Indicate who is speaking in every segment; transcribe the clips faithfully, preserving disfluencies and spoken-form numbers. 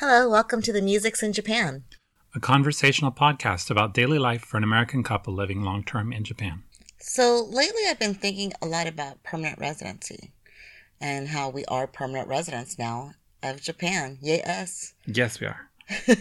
Speaker 1: Hello, welcome to the Musics in Japan,
Speaker 2: a conversational podcast about daily life for an American couple living long-term in Japan.
Speaker 1: So lately I've been thinking a lot about permanent residency and how we are permanent residents now of Japan. Yay us.
Speaker 2: Yes, we are.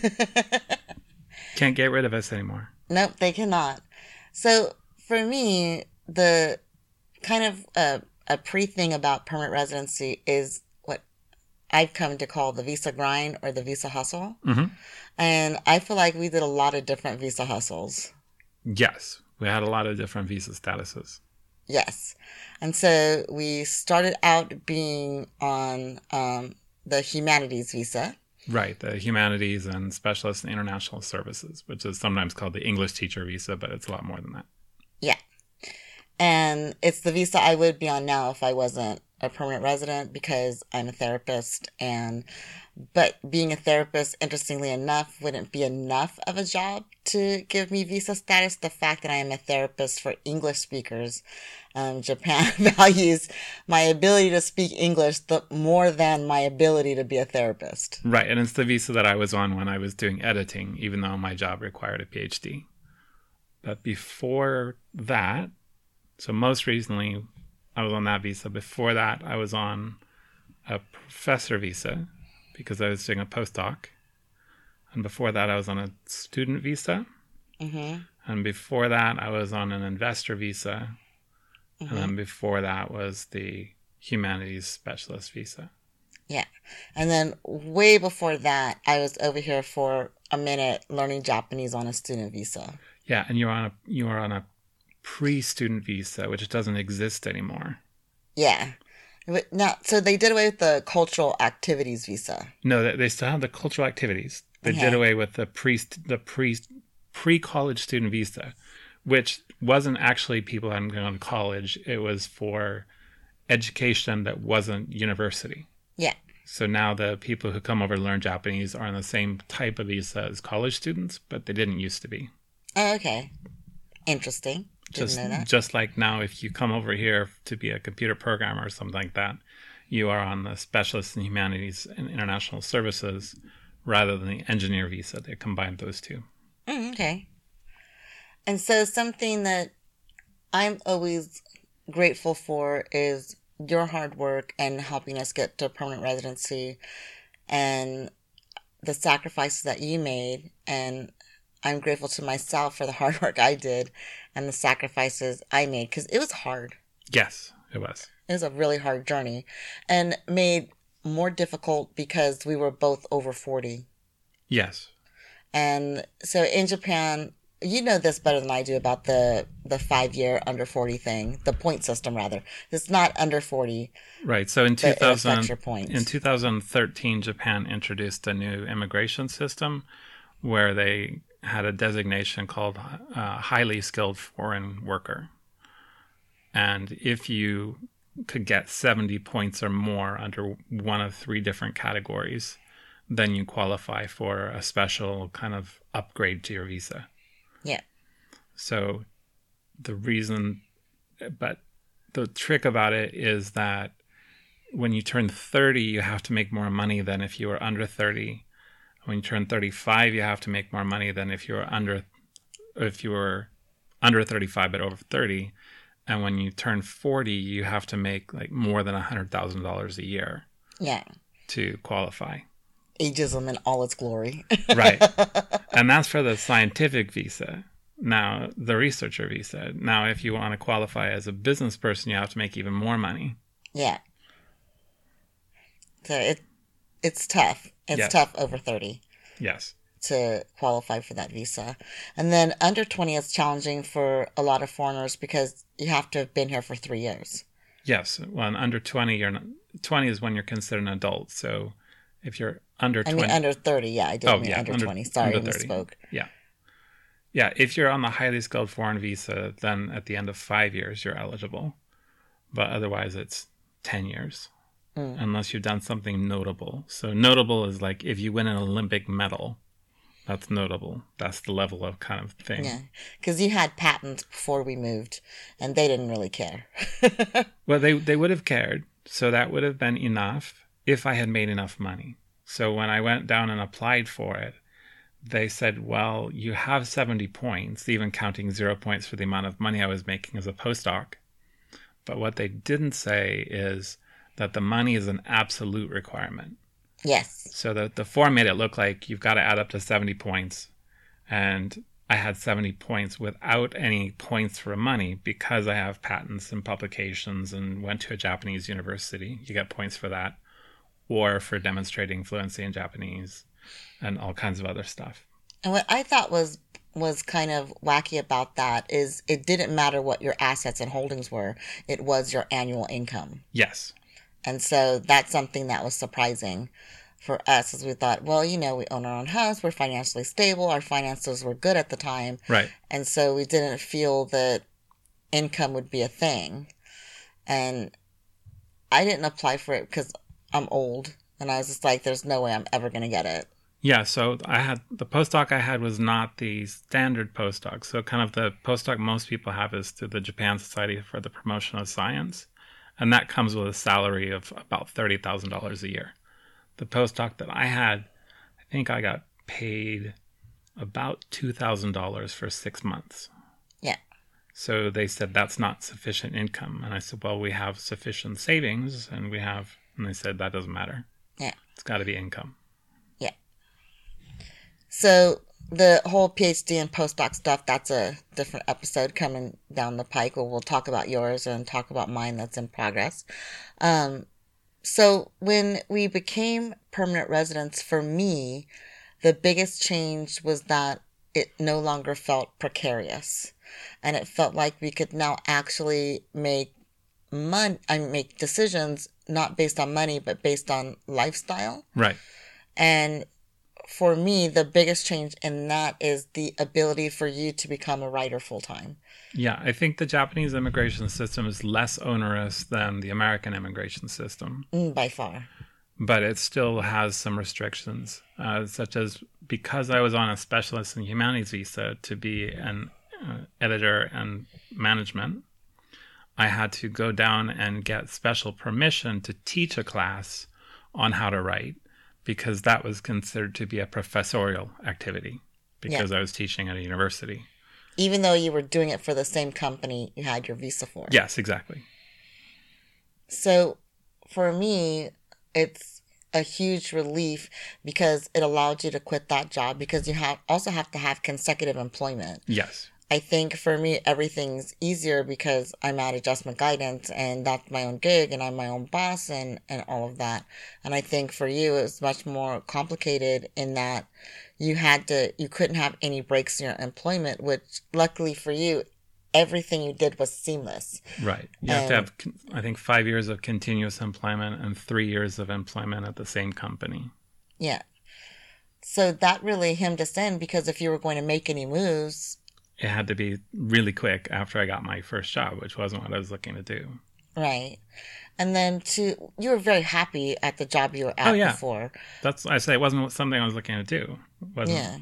Speaker 2: Can't get rid of us anymore.
Speaker 1: Nope, they cannot. So for me, the kind of uh, a pre-thing about permanent residency is what I've come to call the visa grind or the visa hustle.
Speaker 2: Mm-hmm.
Speaker 1: And I feel like we did a lot of different visa hustles.
Speaker 2: Yes, we had a lot of different visa statuses.
Speaker 1: Yes. And so we started out being on um, the humanities visa.
Speaker 2: Right, the humanities and specialist in international services, which is sometimes called the English teacher visa, but it's a lot more than that.
Speaker 1: Yeah. And it's the visa I would be on now if I wasn't a permanent resident because I'm a therapist. And but being a therapist, interestingly enough, wouldn't be enough of a job to give me visa status. The fact that I am a therapist for English speakers, um, Japan values my ability to speak English the, more than my ability to be a therapist.
Speaker 2: Right, and it's the visa that I was on when I was doing editing, even though my job required a P H D. But before that, so most recently, I was on that visa. Before that, I was on a professor visa because I was doing a postdoc. And before that, I was on a student visa.
Speaker 1: Mm-hmm.
Speaker 2: And before that, I was on an investor visa. Mm-hmm. And then before that was the humanities specialist visa.
Speaker 1: Yeah. And then way before that, I was over here for a minute learning Japanese on a student visa.
Speaker 2: Yeah, and you're on a you are on a pre-student visa, which doesn't exist anymore.
Speaker 1: Yeah. Now, so they did away with the cultural activities visa.
Speaker 2: No, they, they still have the cultural activities. They
Speaker 1: Okay.
Speaker 2: did away with the pre the pre pre-college student visa, which wasn't actually people hadn't gone to college. It was for education that wasn't university.
Speaker 1: Yeah.
Speaker 2: So now the people who come over to learn Japanese are on the same type of visa as college students, but they didn't used to be.
Speaker 1: Oh, okay. Interesting. Didn't
Speaker 2: Just,
Speaker 1: know that.
Speaker 2: just like now, if you come over here to be a computer programmer or something like that, you are on the specialist in humanities and international services rather than the engineer visa. They combined those two.
Speaker 1: Mm, okay. And so something that I'm always grateful for is your hard work and helping us get to permanent residency and the sacrifices that you made. And I'm grateful to myself for the hard work I did and the sacrifices I made because it was hard.
Speaker 2: Yes, it was.
Speaker 1: It was a really hard journey and made more difficult because we were both over forty.
Speaker 2: Yes.
Speaker 1: And so in Japan, you know this better than I do about the, the five-year under forty thing, the point system, rather. It's not under forty.
Speaker 2: Right. So in,
Speaker 1: but it affects
Speaker 2: 2000,
Speaker 1: your points.
Speaker 2: in two thousand thirteen, Japan introduced a new immigration system where they had a designation called uh, highly skilled foreign worker. And if you could get seventy points or more under one of three different categories, then you qualify for a special kind of upgrade to your visa.
Speaker 1: Yeah.
Speaker 2: So the reason, but the trick about it is that when you turn thirty, you have to make more money than if you were under thirty. When you turn thirty-five, you have to make more money than if you were under, if you were under thirty-five but over thirty. And when you turn forty, you have to make like more than one hundred thousand dollars a year.
Speaker 1: Yeah.
Speaker 2: To qualify.
Speaker 1: Ageism in all its glory.
Speaker 2: Right. And that's for the scientific visa. Now, the researcher visa. Now, if you want to qualify as a business person, you have to make even more money.
Speaker 1: Yeah. So it it's tough. It's
Speaker 2: Yes.
Speaker 1: tough over thirty.
Speaker 2: Yes.
Speaker 1: To qualify for that visa. And then under twenty is challenging for a lot of foreigners because you have to have been here for three years.
Speaker 2: Yes. Well, and under twenty, you're not, twenty is when you're considered an adult. So if you're under
Speaker 1: I
Speaker 2: twenty.
Speaker 1: mean, under thirty. Yeah, I did
Speaker 2: Oh,
Speaker 1: mean
Speaker 2: yeah,
Speaker 1: under,
Speaker 2: under-
Speaker 1: twenty. Sorry, I
Speaker 2: under thirty.
Speaker 1: misspoke.
Speaker 2: Yeah. Yeah. If you're on the highly skilled foreign visa, then at the end of five years, you're eligible. But otherwise, it's ten years.
Speaker 1: Mm.
Speaker 2: Unless you've done something notable. So notable is like if you win an Olympic medal, that's notable. That's the level of kind of thing.
Speaker 1: Yeah, because you had patents before we moved, and they didn't really care.
Speaker 2: Well, they, they would have cared. So that would have been enough if I had made enough money. So when I went down and applied for it, they said, well, you have seventy points, even counting zero points for the amount of money I was making as a postdoc. But what they didn't say is that the money is an absolute requirement.
Speaker 1: Yes.
Speaker 2: So the, the form made it look like you've got to add up to seventy points. And I had seventy points without any points for money because I have patents and publications and went to a Japanese university. You get points for that. Or for demonstrating fluency in Japanese and all kinds of other stuff.
Speaker 1: And what I thought was was kind of wacky about that is it didn't matter what your assets and holdings were. It was your annual income.
Speaker 2: Yes.
Speaker 1: And so that's something that was surprising for us, as we thought, well, you know, we own our own house, we're financially stable, our finances were good at the time.
Speaker 2: Right.
Speaker 1: And so we didn't feel that income would be a thing. And I didn't apply for it because I'm old. And I was just like, there's no way I'm ever going to get it.
Speaker 2: Yeah, so I had the postdoc I had was not the standard postdoc. So kind of the postdoc most people have is through the Japan Society for the Promotion of Science. And that comes with a salary of about thirty thousand dollars a year. The postdoc that I had, I think I got paid about two thousand dollars for six months.
Speaker 1: Yeah.
Speaker 2: So they said, that's not sufficient income. And I said, well, we have sufficient savings and we have, and they said, that doesn't matter.
Speaker 1: Yeah.
Speaker 2: It's got to be income.
Speaker 1: Yeah. So the whole PhD and postdoc stuff, that's a different episode coming down the pike where we'll talk about yours and talk about mine that's in progress. Um, so when we became permanent residents, for me, the biggest change was that it no longer felt precarious. And it felt like we could now actually make mon- I mean, make decisions not based on money, but based on lifestyle.
Speaker 2: Right.
Speaker 1: And for me, the biggest change in that is the ability for you to become a writer full time.
Speaker 2: Yeah, I think the Japanese immigration system is less onerous than the American immigration system.
Speaker 1: Mm, by far.
Speaker 2: But it still has some restrictions, uh, such as because I was on a specialist in humanities visa to be an uh, editor and management, I had to go down and get special permission to teach a class on how to write, because that was considered to be a professorial activity because yeah. I was teaching at a university.
Speaker 1: Even though you were doing it for the same company you had your visa for.
Speaker 2: Yes, exactly.
Speaker 1: So for me, it's a huge relief because it allowed you to quit that job because you have also have to have consecutive employment.
Speaker 2: Yes.
Speaker 1: I think for me, everything's easier because I'm at Adjustment Guidance and that's my own gig and I'm my own boss and, and all of that. And I think for you, it's much more complicated in that you had to, you couldn't have any breaks in your employment, which luckily for you, everything you did was seamless.
Speaker 2: Right. You
Speaker 1: and,
Speaker 2: have to have, I think, five years of continuous employment and three years of employment at the same company.
Speaker 1: Yeah. So that really hemmed us in because if you were going to make any moves,
Speaker 2: it had to be really quick after I got my first job, which wasn't what I was looking to do.
Speaker 1: Right. And then to, you were very happy at the job you were at
Speaker 2: oh, yeah.
Speaker 1: before.
Speaker 2: That's, I say it wasn't something I was looking to do. It wasn't.
Speaker 1: Yeah.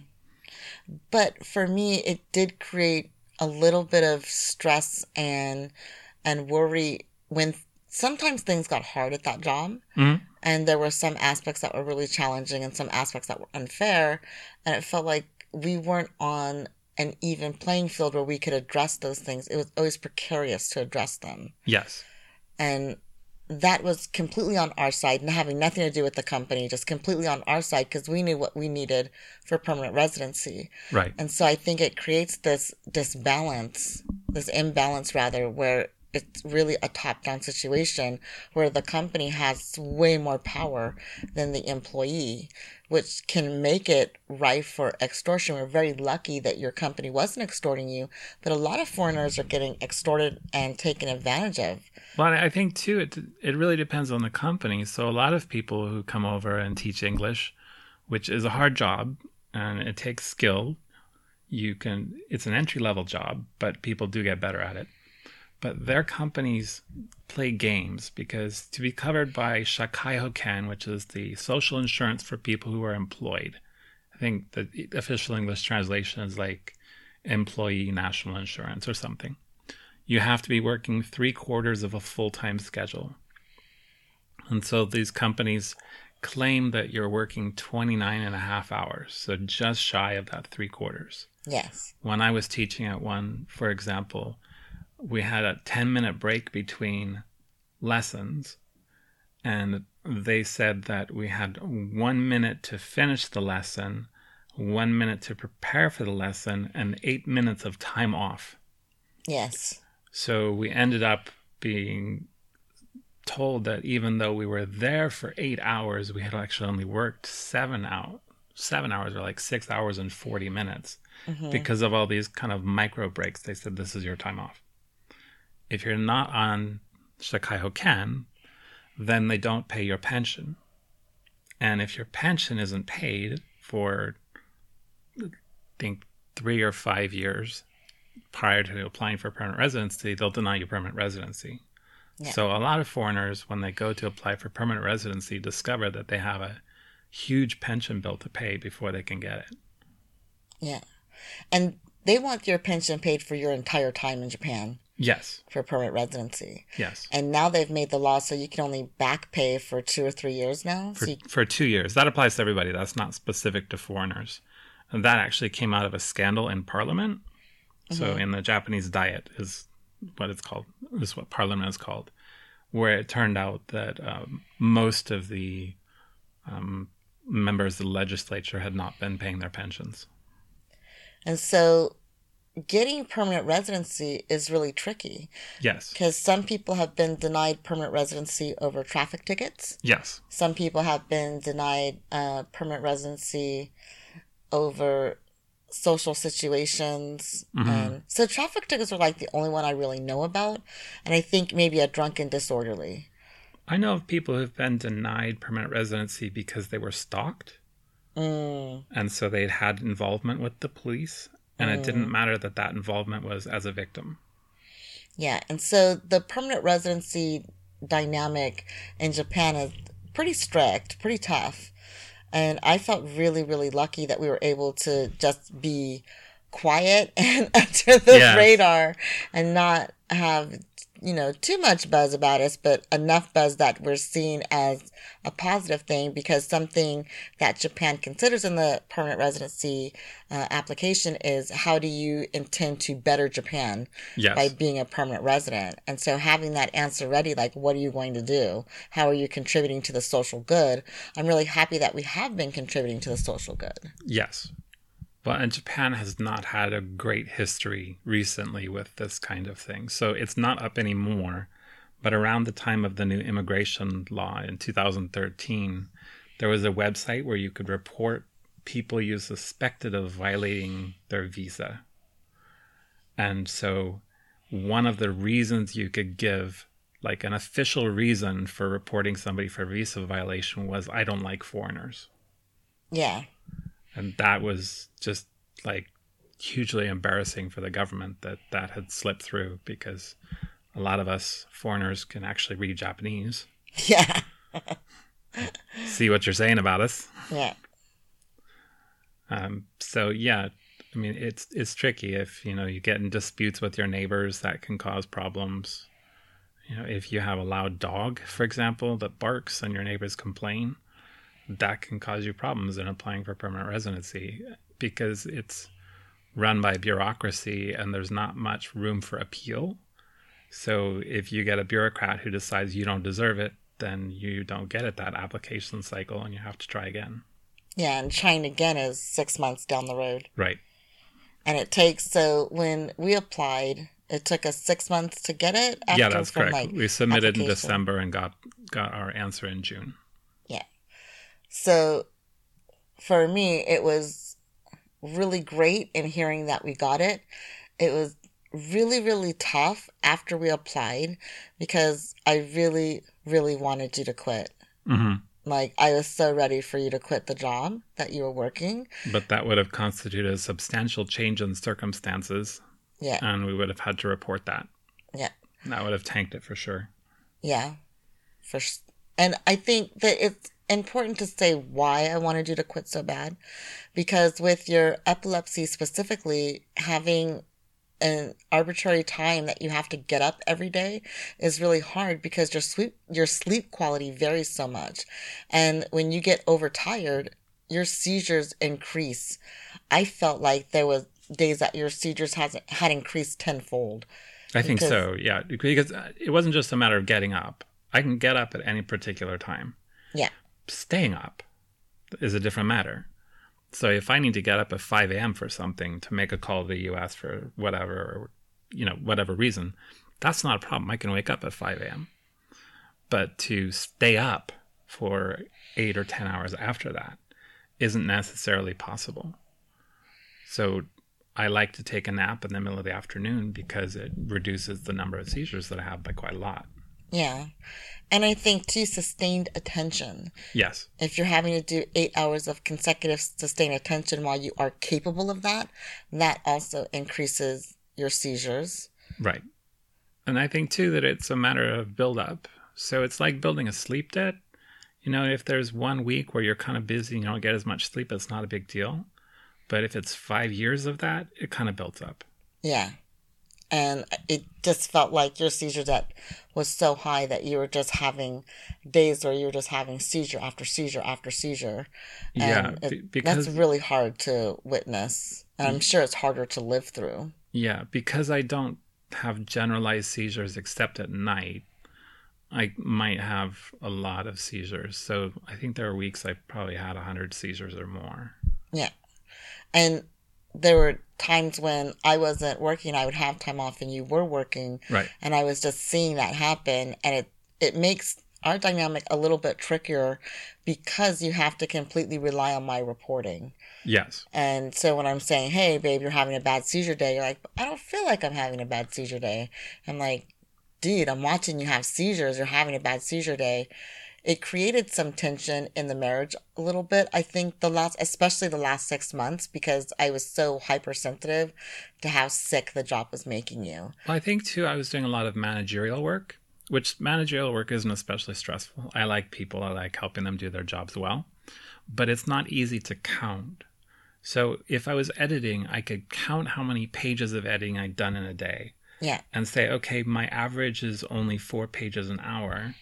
Speaker 1: But for me, it did create a little bit of stress and, and worry when sometimes things got hard at that job.
Speaker 2: Mm-hmm.
Speaker 1: And there were some aspects that were really challenging and some aspects that were unfair. And it felt like we weren't on an even playing field where we could address those things. It was always precarious to address them.
Speaker 2: Yes.
Speaker 1: And that was completely on our side and having nothing to do with the company, just completely on our side because we knew what we needed for permanent residency.
Speaker 2: Right.
Speaker 1: And so I think it creates this disbalance, this imbalance rather, where it's really a top-down situation where the company has way more power than the employee, which can make it rife for extortion. We're very lucky that your company wasn't extorting you, but a lot of foreigners are getting extorted and taken advantage of.
Speaker 2: Well, I think, too, it, it really depends on the company. So a lot of people who come over and teach English, which is a hard job and it takes skill, you can, it's an entry-level job, but people do get better at it. But their companies play games because to be covered by Shakai Hoken, which is the social insurance for people who are employed, I think the official English translation is like employee national insurance or something. You have to be working three quarters of a full-time schedule. And so these companies claim that you're working twenty-nine and a half hours, so just shy of that three quarters.
Speaker 1: Yes.
Speaker 2: When I was teaching at one, for example, we had a ten minute break between lessons, and they said that we had one minute to finish the lesson, one minute to prepare for the lesson, and eight minutes of time off.
Speaker 1: Yes.
Speaker 2: So we ended up being told that even though we were there for eight hours, we had actually only worked seven hours, seven hours or like six hours and forty minutes mm-hmm. because of all these kind of micro breaks. They said, this is your time off. If you're not on Shakai Hoken, then they don't pay your pension. And if your pension isn't paid for, I think, three or five years prior to applying for permanent residency, they'll deny you permanent residency. Yeah. So a lot of foreigners, when they go to apply for permanent residency, discover that they have a huge pension bill to pay before they can get it.
Speaker 1: Yeah. And they want your pension paid for your entire time in Japan.
Speaker 2: Yes.
Speaker 1: For permanent residency.
Speaker 2: Yes.
Speaker 1: And now they've made the law so you can only back pay for two or three years now.
Speaker 2: For,
Speaker 1: so you...
Speaker 2: for two years. That applies to everybody. That's not specific to foreigners. And that actually came out of a scandal in Parliament. Mm-hmm. So in the Japanese Diet is what it's called, is what Parliament is called, where it turned out that um, most of the um, members of the legislature had not been paying their pensions.
Speaker 1: And so getting permanent residency is really tricky.
Speaker 2: Yes.
Speaker 1: Because some people have been denied permanent residency over traffic tickets.
Speaker 2: Yes.
Speaker 1: Some people have been denied uh, permanent residency over social situations. Mm-hmm. And so traffic tickets are like the only one I really know about. And I think maybe a drunken disorderly.
Speaker 2: I know of people who've been denied permanent residency because they were stalked.
Speaker 1: Mm.
Speaker 2: And so they'd had involvement with the police. And mm. it didn't matter that that involvement was as a victim.
Speaker 1: Yeah. And so the permanent residency dynamic in Japan is pretty strict, pretty tough. And I felt really, really lucky that we were able to just be quiet and under the yes. radar and not have, you know, too much buzz about us, but enough buzz that we're seen as a positive thing, because something that Japan considers in the permanent residency uh, application is how do you intend to better Japan
Speaker 2: yes.
Speaker 1: by being a permanent resident? And so having that answer ready, like, what are you going to do? How are you contributing to the social good? I'm really happy that we have been contributing to the social good.
Speaker 2: Yes. Well, and Japan has not had a great history recently with this kind of thing. So it's not up anymore. But around the time of the new immigration law in two thousand thirteen, there was a website where you could report people you suspected of violating their visa. And so one of the reasons you could give, like an official reason for reporting somebody for visa violation, was, I don't like foreigners.
Speaker 1: Yeah.
Speaker 2: And that was just like hugely embarrassing for the government that that had slipped through, because a lot of us foreigners can actually read Japanese.
Speaker 1: Yeah.
Speaker 2: See what you're saying about us.
Speaker 1: Yeah.
Speaker 2: Um, so yeah, I mean, it's it's tricky if, you know, you get in disputes with your neighbors, that can cause problems. You know, if you have a loud dog, for example, that barks and your neighbors complain, that can cause you problems in applying for permanent residency, because it's run by bureaucracy and there's not much room for appeal. So if you get a bureaucrat who decides you don't deserve it, then you don't get it that application cycle and you have to try again.
Speaker 1: Yeah, and trying again is six months down the road.
Speaker 2: Right.
Speaker 1: And it takes, so when we applied, it took us six months to get it?
Speaker 2: Yeah, that's correct. Like, we submitted in December and got, got our answer in June.
Speaker 1: Yeah. So for me, it was really great in hearing that we got it. It was really, really tough after we applied, because I really, really wanted you to quit.
Speaker 2: Mm-hmm.
Speaker 1: Like, I was so ready for you to quit the job that you were working.
Speaker 2: But that would have constituted a substantial change in circumstances.
Speaker 1: Yeah.
Speaker 2: And we would have had to report that.
Speaker 1: Yeah.
Speaker 2: That would have tanked it for sure.
Speaker 1: Yeah. For And I think that it's important to say why I wanted you to quit so bad. Because with your epilepsy specifically, having an arbitrary time that you have to get up every day is really hard because your sleep your sleep quality varies so much. And when you get overtired, your seizures increase. I felt like there was days that your seizures has had increased tenfold.
Speaker 2: I think
Speaker 1: Because
Speaker 2: so, yeah. Because it wasn't just a matter of getting up. I can get up at any particular time.
Speaker 1: yeah,
Speaker 2: Staying up is a different matter. So if I need to get up at five a.m. for something to make a call to the U S for whatever, or, you know, whatever reason, that's not a problem. I can wake up at five a.m. But to stay up for eight or ten hours after that isn't necessarily possible. So I like to take a nap in the middle of the afternoon because it reduces the number of seizures that I have by quite a lot.
Speaker 1: yeah. And I think too, sustained attention.
Speaker 2: Yes.
Speaker 1: If you're having to do eight hours of consecutive sustained attention while you are capable of that, that also increases your seizures.
Speaker 2: Right. And I think too that it's a matter of build up. So it's like building a sleep debt. You know, if there's one week where you're kind of busy and you don't get as much sleep, it's not a big deal. But if it's five years of that, it kind of builds up.
Speaker 1: Yeah. And it just felt like your seizure debt was so high that you were just having days where you were just having seizure after seizure after seizure. And
Speaker 2: Yeah,
Speaker 1: it,
Speaker 2: be- because
Speaker 1: that's really hard to witness. And I'm sure it's harder to live through.
Speaker 2: yeah, because I don't have generalized seizures except at night. I might have a lot of seizures. So I think there are weeks I probably had one hundred seizures or more.
Speaker 1: Yeah. And there were times when I wasn't working, I would have time off and you were working.
Speaker 2: Right.
Speaker 1: And I was just seeing that happen. And it, it makes our dynamic a little bit trickier because you have to completely rely on my reporting.
Speaker 2: Yes.
Speaker 1: And so when I'm saying, hey, babe, you're having a bad seizure day, you're like, I don't feel like I'm having a bad seizure day. I'm like, dude, I'm watching you have seizures. You're having a bad seizure day. It created some tension in the marriage a little bit. I think the last, especially the last six months, because I was so hypersensitive to how sick the job was making you.
Speaker 2: Well, I think too, I was doing a lot of managerial work, which managerial work isn't especially stressful. I like people. I like helping them do their jobs well, but it's not easy to count. So if I was editing, I could count how many pages of editing I'd done in a day.
Speaker 1: Yeah.
Speaker 2: And say, okay, my average is only four pages an hour.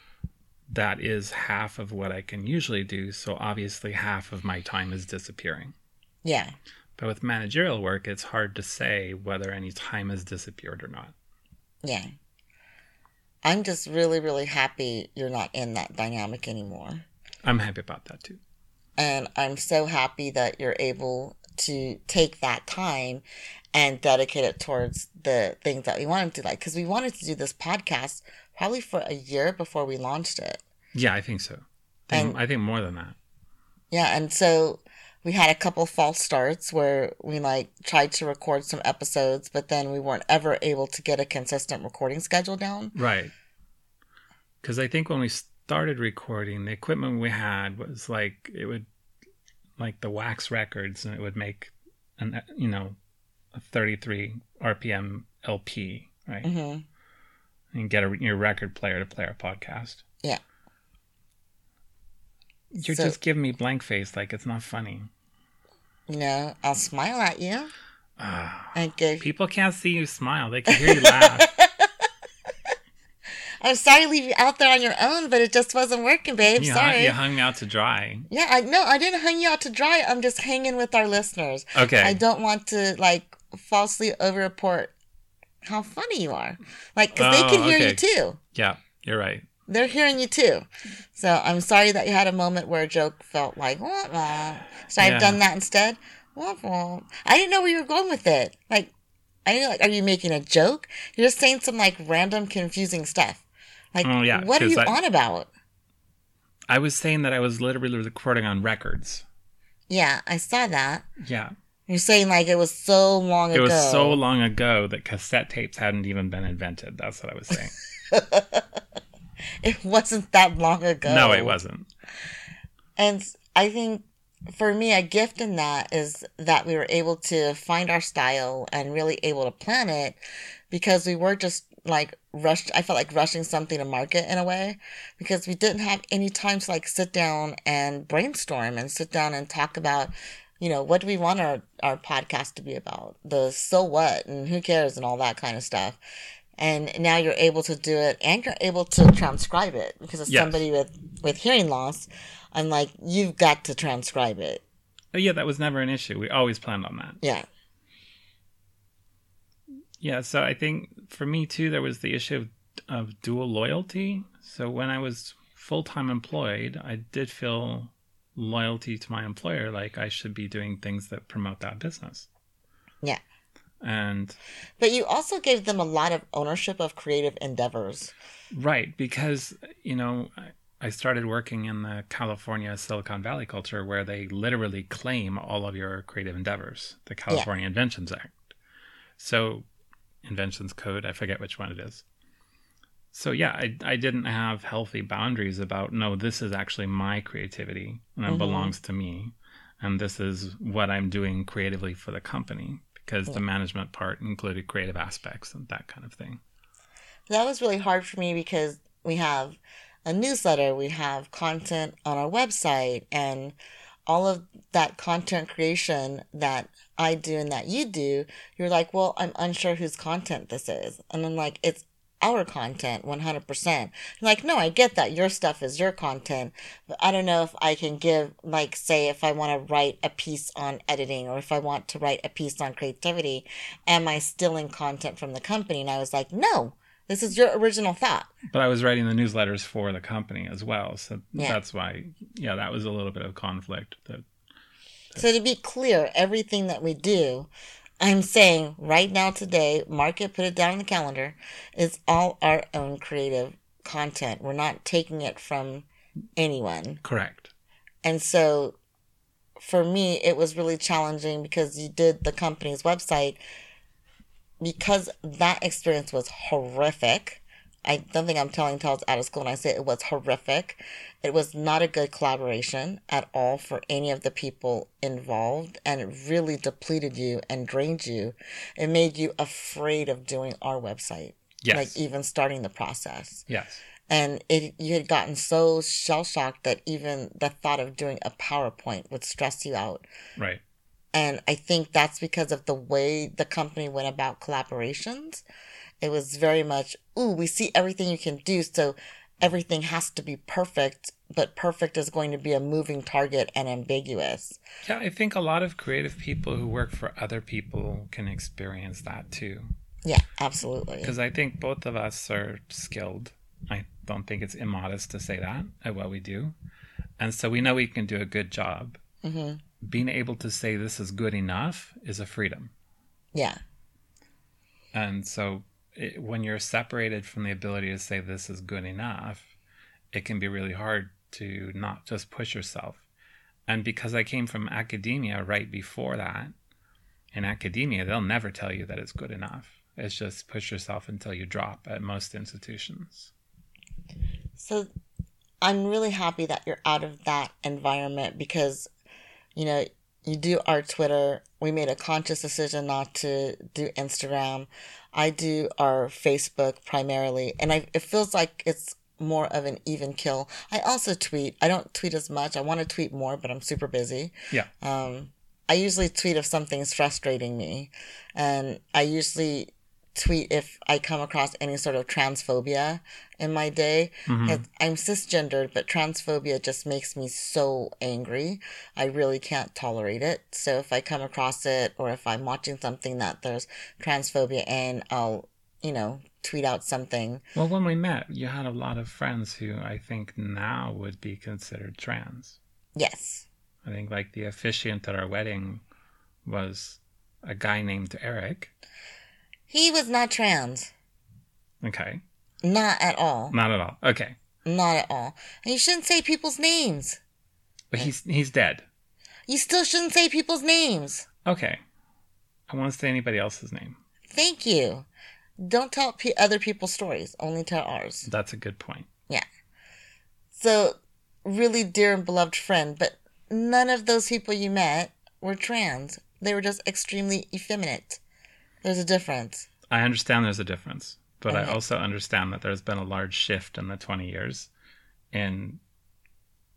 Speaker 2: That is half of what I can usually do. So obviously half of my time is disappearing.
Speaker 1: Yeah.
Speaker 2: But with managerial work, it's hard to say whether any time has disappeared or not.
Speaker 1: Yeah. I'm just really, really happy you're not in that dynamic anymore.
Speaker 2: I'm happy about that too.
Speaker 1: And I'm so happy that you're able to take that time and dedicate it towards the things that we wanted to like. Because we wanted to do this podcast probably for a year before we launched it.
Speaker 2: Yeah, I think so. I think,
Speaker 1: And-
Speaker 2: I think more than that.
Speaker 1: Yeah, and so we had a couple false starts where we like tried to record some episodes, but then we weren't ever able to get a consistent recording schedule down.
Speaker 2: Right. Because I think when we started recording, the equipment we had was like, it would, like the wax records, and it would make, an you know, a thirty-three R P M L P, right?
Speaker 1: Mm-hmm.
Speaker 2: And get a, your record player to play our podcast.
Speaker 1: Yeah.
Speaker 2: You're
Speaker 1: So-
Speaker 2: just giving me blank face like it's not funny.
Speaker 1: You know, I'll smile at you
Speaker 2: Ah,
Speaker 1: and give.
Speaker 2: people can't see you smile. They can hear you laugh.
Speaker 1: I'm sorry to leave you out there on your own, but it just wasn't working, babe.
Speaker 2: You
Speaker 1: sorry.
Speaker 2: hung, you hung me out to dry.
Speaker 1: Yeah, I no, I didn't hang you out to dry. I'm just hanging with our listeners.
Speaker 2: Okay.
Speaker 1: I don't want to like falsely overreport how funny you are, like because they
Speaker 2: Oh,
Speaker 1: can hear
Speaker 2: okay.
Speaker 1: you too.
Speaker 2: Yeah, you're right.
Speaker 1: They're hearing you too. So I'm sorry that you had a moment where a joke felt like, wah, wah. Should I
Speaker 2: Yeah.
Speaker 1: have done that instead? Wah, wah. I didn't know where you were going with it. Like, I didn't like, are you making a joke? You're just saying some like random confusing stuff. Like,
Speaker 2: Oh, yeah,
Speaker 1: what are
Speaker 2: 'cause
Speaker 1: you
Speaker 2: I-
Speaker 1: on about?
Speaker 2: I was saying that I was literally recording on records.
Speaker 1: Yeah, I saw that.
Speaker 2: Yeah.
Speaker 1: You're saying like it was so long
Speaker 2: It
Speaker 1: ago.
Speaker 2: was so long ago that cassette tapes hadn't even been invented. That's what I was saying.
Speaker 1: It wasn't that long ago.
Speaker 2: No, it wasn't.
Speaker 1: And I think for me, a gift in that is that we were able to find our style and really able to plan it because we were just like rushed. I felt like rushing something to market in a way because we didn't have any time to like sit down and brainstorm and sit down and talk about you know, what do we want our, our podcast to be about? The so what and who cares and all that kind of stuff. And now you're able to do it, and you're able to transcribe it, because as
Speaker 2: Yes.
Speaker 1: somebody with, with hearing loss, I'm like, you've got to transcribe it.
Speaker 2: Oh, yeah, that was never an issue. We always planned on that.
Speaker 1: Yeah.
Speaker 2: Yeah, so I think for me too, there was the issue of, of dual loyalty. So when I was full-time employed, I did feel loyalty to my employer, like I should be doing things that promote that business.
Speaker 1: Yeah.
Speaker 2: And
Speaker 1: But you also gave them a lot of ownership of creative endeavors.
Speaker 2: right, because, you know, I, I started working in the California Silicon Valley culture where they literally claim all of your creative endeavors, the California yeah. Inventions Act. So Inventions Code, I forget which one it is. So yeah, I, I didn't have healthy boundaries about, no, this is actually my creativity and it mm-hmm. belongs to me. And this is what I'm doing creatively for the company, because yeah. the management part included creative aspects and that kind of thing.
Speaker 1: That was really hard for me because we have a newsletter, we have content on our website, and all of that content creation that I do and that you do, you're like, well, I'm unsure whose content this is. And I'm like, it's our content, one hundred percent. You're like, no, I get that. Your stuff is your content. But I don't know if I can give, like, say, if I want to write a piece on editing or if I want to write a piece on creativity, am I stealing content from the company? And I was like, no, this is your original thought.
Speaker 2: But I was writing the newsletters for the company as well. So
Speaker 1: yeah.
Speaker 2: that's why, yeah, that was a little bit of conflict. That, that...
Speaker 1: So to be clear, everything that we do, I'm saying right now today, mark it, put it down on the calendar, is all our own creative content. We're not taking it from anyone.
Speaker 2: Correct.
Speaker 1: And so for me, it was really challenging because you did the company's website. Because that experience was horrific. I don't think I'm telling tales out of school when I say it was horrific. It was not a good collaboration at all for any of the people involved, and it really depleted you and drained you. It made you afraid of doing our website.
Speaker 2: Yes.
Speaker 1: Like even starting the process.
Speaker 2: Yes.
Speaker 1: And it you had gotten so shell-shocked that even the thought of doing a PowerPoint would stress you out.
Speaker 2: Right.
Speaker 1: And I think that's because of the way the company went about collaborations. It was very much, ooh, we see everything you can do, so everything has to be perfect, but perfect is going to be a moving target and ambiguous.
Speaker 2: Yeah, I think a lot of creative people who work for other people can experience that too.
Speaker 1: Yeah, absolutely.
Speaker 2: Because I think both of us are skilled. I don't think it's immodest to say that at what we do. And so we know we can do a good job.
Speaker 1: Mm-hmm.
Speaker 2: Being able to say this is good enough is a freedom.
Speaker 1: Yeah.
Speaker 2: And so it, when you're separated from the ability to say this is good enough, it can be really hard to not just push yourself. And because I came from academia right before that, in academia, they'll never tell you that it's good enough. It's just push yourself until you drop at most institutions.
Speaker 1: So I'm really happy that you're out of that environment because, you know, you do our Twitter. We made a conscious decision not to do Instagram. I do our Facebook primarily. And I, it feels like it's more of an even kill. I also tweet. I don't tweet as much. I want to tweet more, but I'm super busy.
Speaker 2: Yeah.
Speaker 1: Um, I usually tweet if something's frustrating me. And I usually tweet if I come across any sort of transphobia in my day. Mm-hmm. I'm cisgendered, but transphobia just makes me so angry. I really can't tolerate it. So if I come across it, or if I'm watching something that there's transphobia in, I'll, you know, tweet out something.
Speaker 2: Well, when we met, you had a lot of friends who I think now would be considered trans.
Speaker 1: Yes.
Speaker 2: I think like the officiant at our wedding was a guy named Eric.
Speaker 1: He was not trans.
Speaker 2: Okay.
Speaker 1: Not at all.
Speaker 2: Not at all. Okay.
Speaker 1: Not at all. And you shouldn't say people's names.
Speaker 2: But he's he's dead.
Speaker 1: You still shouldn't say people's names.
Speaker 2: Okay. I won't say anybody else's name.
Speaker 1: Thank you. Don't tell p- other people's stories. Only tell ours.
Speaker 2: That's a good point.
Speaker 1: Yeah. So, really dear and beloved friend, but none of those people you met were trans. They were just extremely effeminate. There's a difference.
Speaker 2: I understand there's a difference, but
Speaker 1: Okay.
Speaker 2: I also understand that there's been a large shift in the twenty years in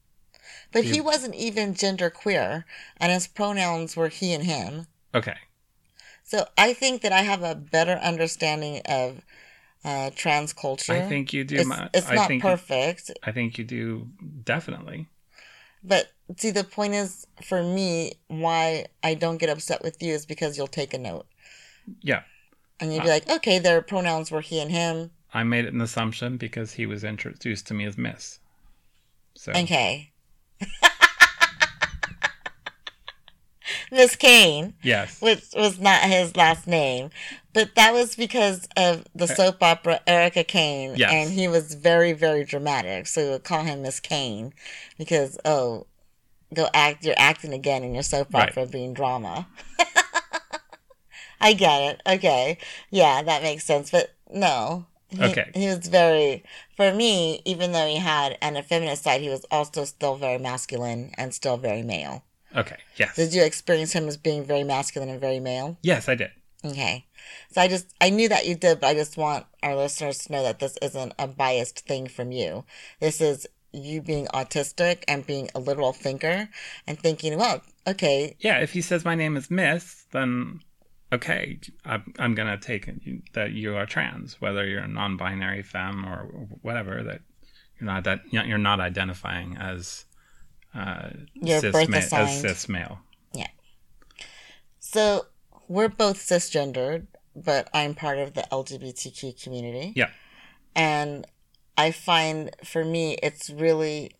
Speaker 1: But
Speaker 2: He-
Speaker 1: he wasn't even genderqueer, and his pronouns were he and him.
Speaker 2: Okay.
Speaker 1: So I think that I have a better understanding of uh, trans culture.
Speaker 2: I think you do.
Speaker 1: It's,
Speaker 2: ma-
Speaker 1: it's
Speaker 2: I
Speaker 1: not
Speaker 2: think,
Speaker 1: perfect.
Speaker 2: I think you do definitely.
Speaker 1: But see, the point is, for me, why I don't get upset with you is because you'll take a note.
Speaker 2: Yeah.
Speaker 1: And you'd be uh, like, okay, their pronouns were he and him.
Speaker 2: I made an assumption because he was introduced to me as Miss. So.
Speaker 1: Okay. Miss Kane.
Speaker 2: Yes.
Speaker 1: Which was not his last name. But that was because of the soap opera Erica Kane.
Speaker 2: Yes.
Speaker 1: And he was very, very dramatic. So we would call him Miss Kane. Because, oh, go act, you're acting again in your soap opera right. being drama. I get it. Okay. Yeah, that makes sense. But no. He,
Speaker 2: okay.
Speaker 1: He was very, for me, even though he had an effeminate side, he was also still very masculine and still very male.
Speaker 2: Okay, yes.
Speaker 1: Did you experience him as being very masculine and very male?
Speaker 2: Yes, I did.
Speaker 1: Okay. So I just, I knew that you did, but I just want our listeners to know that this isn't a biased thing from you. This is you being autistic and being a literal thinker and thinking, well, okay.
Speaker 2: Yeah, if he says my name is Miss, then okay, I'm, I'm going to take it that you are trans, whether you're a non-binary femme or whatever, that you're not that you're not identifying as uh,
Speaker 1: Your
Speaker 2: cis,
Speaker 1: birth
Speaker 2: ma-
Speaker 1: assigned.
Speaker 2: as cis male.
Speaker 1: Yeah. So we're both cisgendered, but I'm part of the L G B T Q community.
Speaker 2: Yeah.
Speaker 1: And I find for me, it's really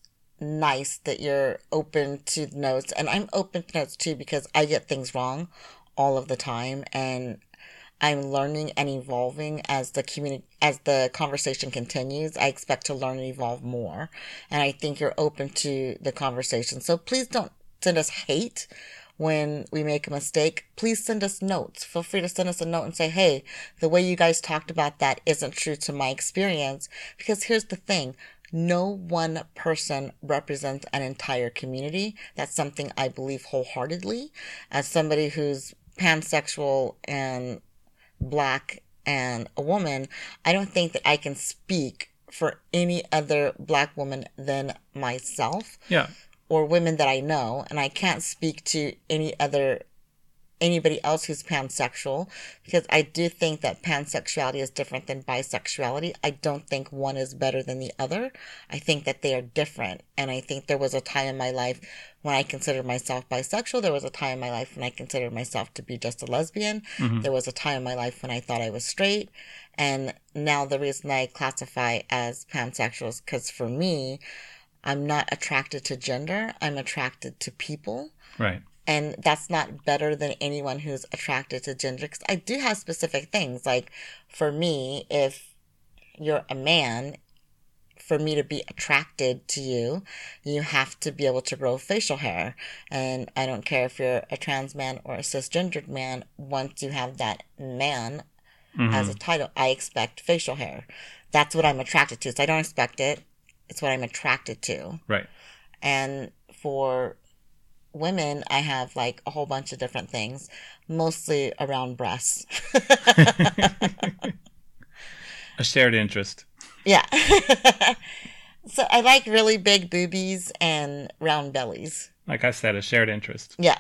Speaker 1: nice that you're open to notes, and I'm open to notes too because I get things wrong all of the time, and I'm learning and evolving as the community, as the conversation continues. I expect to learn and evolve more, and I think you're open to the conversation. So please don't send us hate when we make a mistake. Please send us notes. Feel free to send us a note and say, hey, the way you guys talked about that isn't true to my experience. Because here's the thing. No one person represents an entire community. That's something I believe wholeheartedly. As somebody who's pansexual and Black and a woman, I don't think that I can speak for any other Black woman than myself.
Speaker 2: Yeah.
Speaker 1: Or women that I know, and I can't speak to any other, anybody else who's pansexual, because I do think that pansexuality is different than bisexuality. I don't think one is better than the other. I think that they are different, and I think there was a time in my life when I considered myself bisexual. There was a time in my life when I considered myself to be just a lesbian.
Speaker 2: Mm-hmm.
Speaker 1: There was a time in my life when I thought I was straight, and now the reason I classify as pansexual is because for me, I'm not attracted to gender. I'm attracted to people.
Speaker 2: Right.
Speaker 1: And that's not better than anyone who's attracted to gender. Because I do have specific things. Like, for me, if you're a man, for me to be attracted to you, you have to be able to grow facial hair. And I don't care if you're a trans man or a cisgendered man. Once you have that man mm-hmm. as a title, I expect facial hair. That's what I'm attracted to. So I don't expect it. It's what I'm attracted to.
Speaker 2: Right.
Speaker 1: And for women, I have like a whole bunch of different things, mostly around breasts.
Speaker 2: A shared interest.
Speaker 1: Yeah. So I like really big boobies and round bellies.
Speaker 2: Like I said, a shared interest.
Speaker 1: Yeah.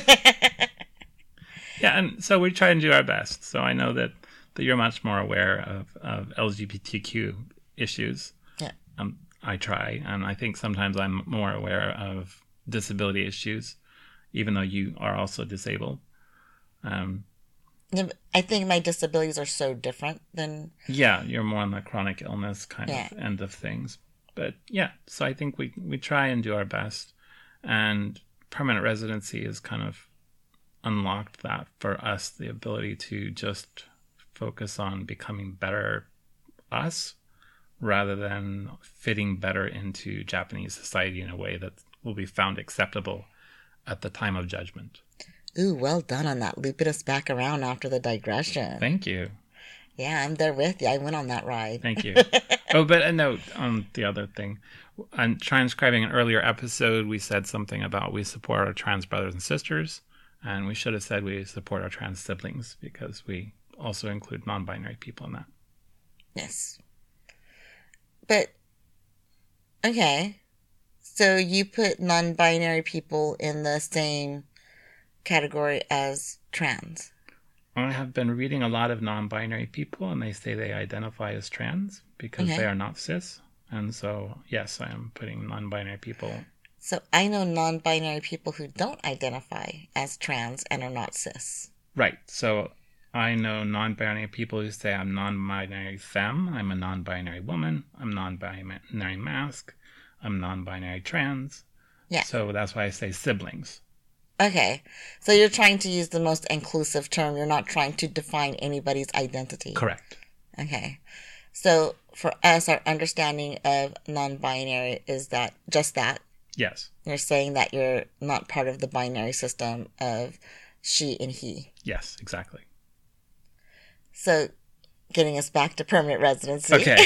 Speaker 2: Yeah, and so we try and do our best. So I know that, that you're much more aware of, of L G B T Q issues.
Speaker 1: Yeah. Um,
Speaker 2: I try, and I think sometimes I'm more aware of disability issues, even though you are also disabled. Um,
Speaker 1: I think my disabilities are so different than...
Speaker 2: Yeah, you're more on the chronic illness kind yeah. of end of things. But yeah, so I think we, we try and do our best. And permanent residency has kind of unlocked that for us, the ability to just focus on becoming better us, rather than fitting better into Japanese society in a way that will be found acceptable at the time of judgment.
Speaker 1: Ooh, well done on that. Looping us back around after the digression.
Speaker 2: Thank you.
Speaker 1: Yeah, I'm there with you. I went on that ride.
Speaker 2: Thank you. Oh, but a note on the other thing. On transcribing an earlier episode, we said something about we support our trans brothers and sisters, and we should have said we support our trans siblings, because we also include non-binary people in that.
Speaker 1: Yes. But, okay, So you put non-binary people in the same category as trans?
Speaker 2: I have been reading a lot of non-binary people, and they say they identify as trans because
Speaker 1: Okay.
Speaker 2: they are not cis. And so, yes, I am putting non-binary people.
Speaker 1: So I know non-binary people who don't identify as trans and are not cis.
Speaker 2: Right. So I know non-binary people who say I'm non-binary femme, I'm a non-binary woman, I'm non-binary mask, I'm non-binary trans.
Speaker 1: Yeah.
Speaker 2: So that's why I say siblings.
Speaker 1: Okay. So you're trying to use the most inclusive term. You're not trying to define anybody's identity.
Speaker 2: Correct.
Speaker 1: Okay. So for us, our understanding of non-binary is that just that.
Speaker 2: Yes.
Speaker 1: You're saying that you're not part of the binary system of she and he.
Speaker 2: Yes, exactly.
Speaker 1: So getting us back to permanent residency.
Speaker 2: Okay.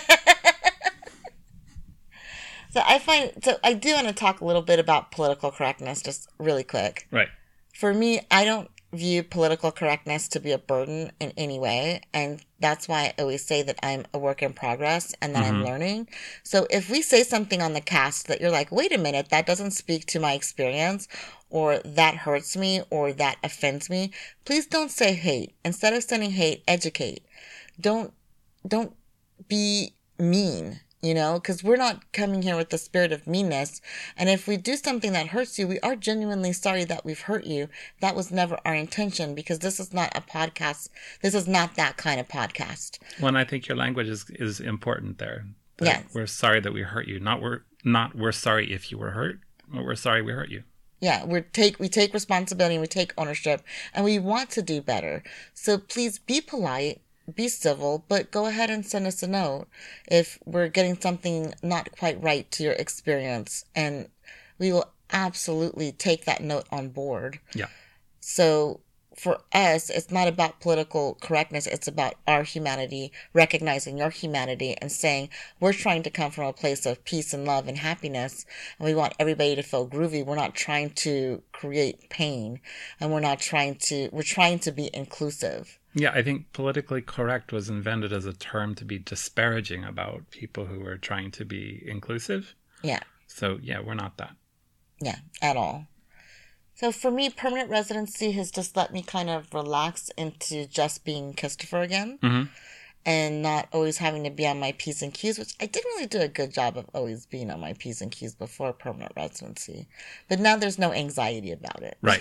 Speaker 1: So I find, so I do want to talk a little bit about political correctness, just really quick.
Speaker 2: Right.
Speaker 1: For me, I don't view political correctness to be a burden in any way. And that's why I always say that I'm a work in progress and that
Speaker 2: Mm-hmm.
Speaker 1: I'm learning. So if we say something on the cast that you're like, wait a minute, that doesn't speak to my experience, or that hurts me, or that offends me, please don't say hate. Instead of sending hate, educate. Don't, don't be mean. You know, because we're not coming here with the spirit of meanness. And if we do something that hurts you, we are genuinely sorry that we've hurt you. That was never our intention, because this is not a podcast. This is not that kind of podcast.
Speaker 2: Well, and I think your language is, is important there. That
Speaker 1: Yes.
Speaker 2: We're sorry that we hurt you. Not we're not we're sorry if you were hurt, but we're sorry we hurt you.
Speaker 1: Yeah, we take we take responsibility, we take ownership, and we want to do better. So please be polite. Be civil, but go ahead and send us a note if we're getting something not quite right to your experience, and we will absolutely take that note on board.
Speaker 2: Yeah.
Speaker 1: So for us, it's not about political correctness. It's about our humanity, recognizing your humanity and saying we're trying to come from a place of peace and love and happiness, and we want everybody to feel groovy. We're not trying to create pain, and we're not trying to, we're trying to be inclusive.
Speaker 2: Yeah, I think politically correct was invented as a term to be disparaging about people who were trying to be inclusive.
Speaker 1: Yeah.
Speaker 2: So, yeah, we're not that.
Speaker 1: Yeah, at all. So for me, permanent residency has just let me kind of relax into just being Christopher again.
Speaker 2: Mm-hmm.
Speaker 1: And not always having to be on my P's and Q's, which I didn't really do a good job of always being on my P's and Q's before permanent residency. But now there's no anxiety about it.
Speaker 2: Right.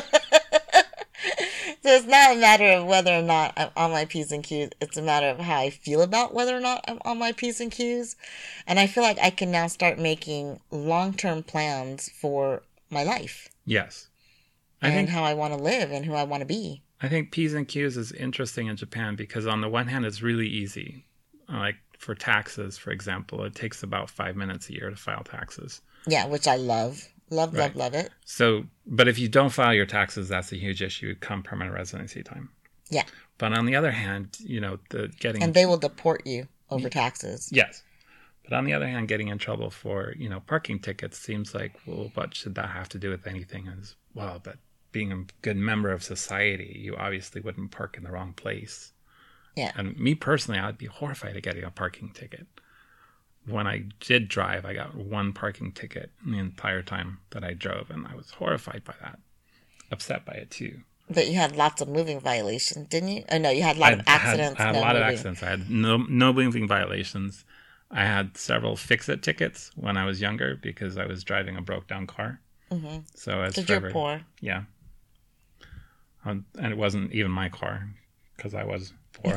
Speaker 1: So it's not a matter of whether or not I'm on my P's and Q's. It's a matter of how I feel about whether or not I'm on my P's and Q's. And I feel like I can now start making long-term plans for my life.
Speaker 2: Yes. I
Speaker 1: and
Speaker 2: think
Speaker 1: how I want to live and who I want to be.
Speaker 2: I think P's and Q's is interesting in Japan because on the one hand, it's really easy. Like for taxes, for example, it takes about five minutes a year to file taxes.
Speaker 1: Yeah, which I love. Love,
Speaker 2: Right.
Speaker 1: love, love it.
Speaker 2: So, but if you don't file your taxes, that's a huge issue come permanent residency time.
Speaker 1: Yeah.
Speaker 2: But on the other hand, you know, the getting...
Speaker 1: And they will deport you over taxes.
Speaker 2: Yes. But on the other hand, getting in trouble for, you know, parking tickets seems like, well, what should that have to do with anything? As well, but being a good member of society, you obviously wouldn't park in the wrong place.
Speaker 1: Yeah.
Speaker 2: And me personally, I'd be horrified at getting a parking ticket. When I did drive, I got one parking ticket the entire time that I drove, and I was horrified by that. Upset by it, too.
Speaker 1: But you had lots of moving violations, didn't you? Oh, no, you had a lot
Speaker 2: I
Speaker 1: of accidents.
Speaker 2: Had, I had
Speaker 1: no
Speaker 2: a lot
Speaker 1: moving.
Speaker 2: of accidents. I had no no moving violations. I had several fix-it tickets when I was younger because I was driving a broke-down car.
Speaker 1: Mm-hmm.
Speaker 2: So as
Speaker 1: Because
Speaker 2: forever,
Speaker 1: you're poor.
Speaker 2: yeah, um, and it wasn't even my car because I was poor.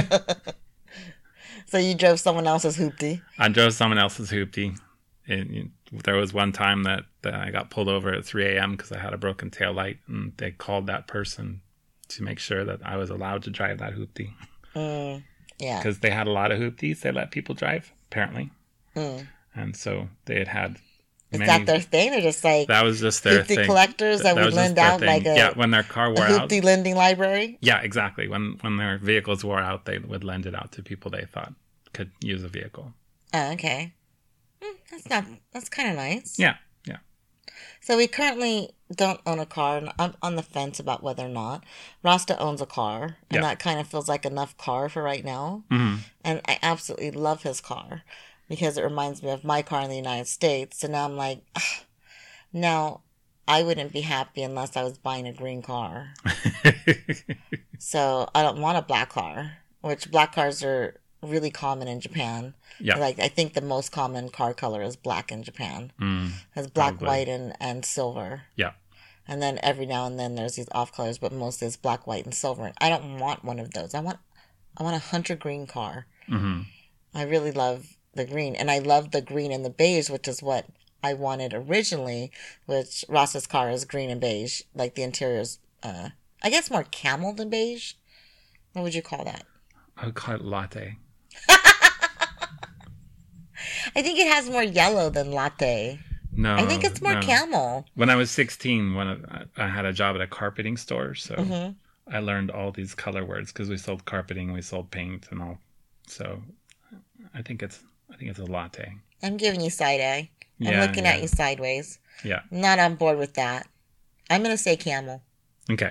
Speaker 1: So you drove someone else's hoopty.
Speaker 2: I drove someone else's hoopty. And, you- there was one time that, that I got pulled over at three a.m. because I had a broken tail light, and they called that person to make sure that I was allowed to drive that hoopty.
Speaker 1: Mm, yeah.
Speaker 2: Because they had a lot of hoopties they let people drive, apparently.
Speaker 1: Mm.
Speaker 2: And so they had had
Speaker 1: Is
Speaker 2: many...
Speaker 1: that their thing? Or just like
Speaker 2: That was just their
Speaker 1: hoopty
Speaker 2: thing.
Speaker 1: collectors that,
Speaker 2: That
Speaker 1: would
Speaker 2: was just
Speaker 1: lend
Speaker 2: their
Speaker 1: out
Speaker 2: thing.
Speaker 1: like a,
Speaker 2: Yeah, when their car
Speaker 1: a
Speaker 2: wore out.
Speaker 1: hoopty lending library?
Speaker 2: Yeah, exactly. When when their vehicles wore out, they would lend it out to people they thought could use a vehicle.
Speaker 1: Oh, okay. Mm, that's not, that's kind of nice.
Speaker 2: Yeah, yeah.
Speaker 1: So we currently don't own a car, and I'm on the fence about whether or not. Rasta owns a car, and
Speaker 2: Yeah.
Speaker 1: that kind of feels like enough car for right now.
Speaker 2: hmm
Speaker 1: And I absolutely love his car. because it reminds me of my car in the United States. So now I'm like, ugh, now I wouldn't be happy unless I was buying a green car. So I don't want a black car, which black cars are really common in Japan.
Speaker 2: Yeah.
Speaker 1: Like, I think the most common car color is black in Japan.
Speaker 2: Mm,
Speaker 1: It's black,
Speaker 2: probably.
Speaker 1: white, and, and silver.
Speaker 2: Yeah.
Speaker 1: And then every now and then there's these off colors, but mostly it's black, white, and silver. I don't want one of those. I want I want a hunter green car.
Speaker 2: Mm-hmm.
Speaker 1: I really love the green. And I love the green and the beige, which is what I wanted originally, which Ross's car is green and beige. Like, the interior's, uh, I guess more camel than beige. What would you call that?
Speaker 2: I would call it latte.
Speaker 1: I think it has more yellow than latte.
Speaker 2: No.
Speaker 1: I think it's more
Speaker 2: no.
Speaker 1: camel.
Speaker 2: When I was sixteen, when I, I had a job at a carpeting store, so
Speaker 1: Mm-hmm.
Speaker 2: I learned all these color words because we sold carpeting, we sold paint, and all. So I think it's I think it's a latte.
Speaker 1: I'm giving you side eye. I'm
Speaker 2: Yeah,
Speaker 1: looking
Speaker 2: yeah.
Speaker 1: at you sideways.
Speaker 2: Yeah.
Speaker 1: I'm not on board with that. I'm going to say camel.
Speaker 2: Okay.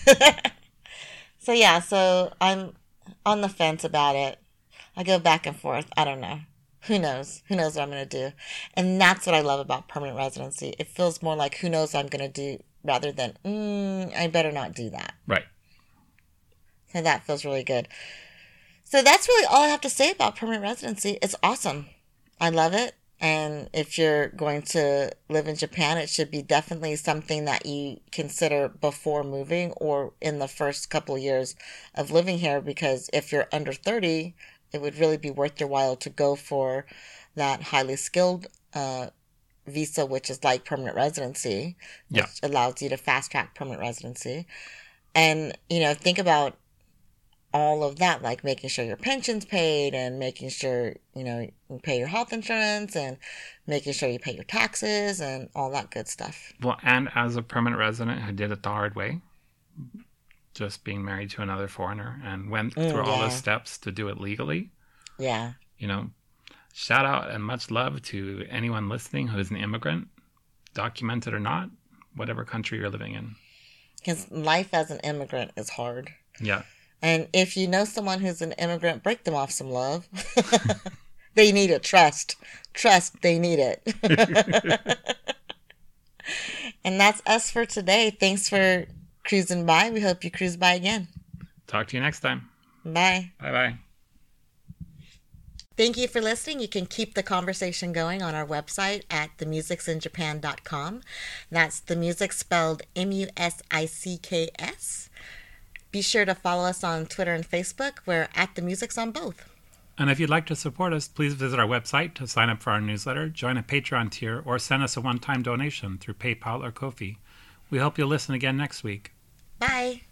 Speaker 1: So yeah, so I'm on the fence about it. I go back and forth. I don't know. Who knows? Who knows what I'm going to do? And that's what I love about permanent residency. It feels more like who knows what I'm going to do rather than, mm, I better not do that.
Speaker 2: Right.
Speaker 1: So that feels really good. So that's really all I have to say about permanent residency. It's awesome. I love it. And if you're going to live in Japan, it should be definitely something that you consider before moving or in the first couple of years of living here. Because if you're under thirty, it would really be worth your while to go for that highly skilled uh, visa, which is like permanent residency, which
Speaker 2: Yeah.
Speaker 1: allows you to fast track permanent residency. And, you know, think about all of that, like making sure your pension's paid and making sure, you know, you pay your health insurance and making sure you pay your taxes and all that good stuff.
Speaker 2: Well, and as a permanent resident who did it the hard way, just being married to another foreigner and went
Speaker 1: Mm,
Speaker 2: through all
Speaker 1: yeah.
Speaker 2: those steps to do it legally,
Speaker 1: Yeah.
Speaker 2: you know, shout out and much love to anyone listening who is an immigrant, documented or not, whatever country you're living in.
Speaker 1: Because life as an immigrant is hard.
Speaker 2: Yeah.
Speaker 1: And if you know someone who's an immigrant, break them off some love. They need it. Trust. Trust. They need it. And that's us for today. Thanks for cruising by. We hope you cruise by again.
Speaker 2: Talk to you next time.
Speaker 1: Bye.
Speaker 2: Bye-bye.
Speaker 1: Thank you for listening. You can keep the conversation going on our website at the musics in japan dot com. That's the music spelled M U S I C K S. Be sure to follow us on Twitter and Facebook. We're at The Musics on both.
Speaker 2: And if you'd like to support us, please visit our website to sign up for our newsletter, join a Patreon tier, or send us a one-time donation through PayPal or Ko-fi. We hope you'll listen again next week.
Speaker 1: Bye.